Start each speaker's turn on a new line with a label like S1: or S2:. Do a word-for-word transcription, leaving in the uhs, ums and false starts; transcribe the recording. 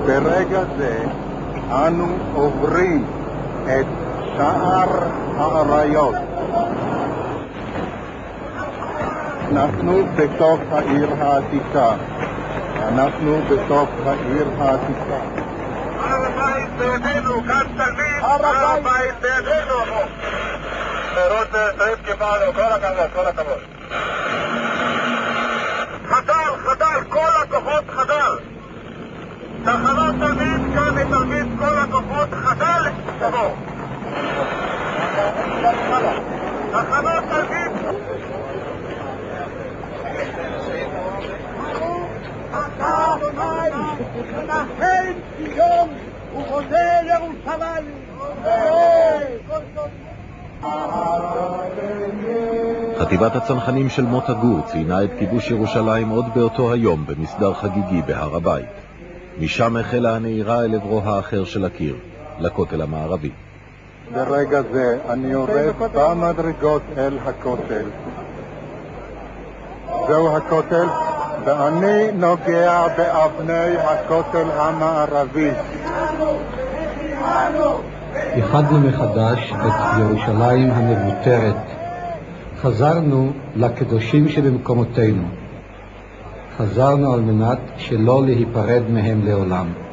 S1: ברגע זה אנו עוברים את שער האריות. אנחנו בתוך העיר העתיקה. אנחנו בתוך העיר העתיקה.
S2: הר הבית בידינו, כאן תלמיד, הר הבית בידינו. רות סעיד קיבלנו, כל הכבוד, כל הכבוד. חדל, חדל, כל הכוחות חדל. תחנות תלמיד, כאן תלמיד, כל הכוחות חדל, תבוא. תחנות תלמיד. אתה אדוני, מנחם ציון ובונה ירושלים.
S3: חטיבת הצנחנים של מוטה גור ציינה את כיבוש ירושלים עוד באותו היום במסדר חגיגי בהר הבית. משם החלה הנהירה אל עברו האחר של הקיר, לכותל המערבי.
S1: ברגע זה אני יורד במדרגות אל הכותל. זהו הכותל, ואני נוגע באבני הכותל המערבי.
S4: איחדנו מחדש את ירושלים המבוטרת. חזרנו לקדושים שבמקומותינו. חזרנו על מנת שלא להיפרד מהם לעולם.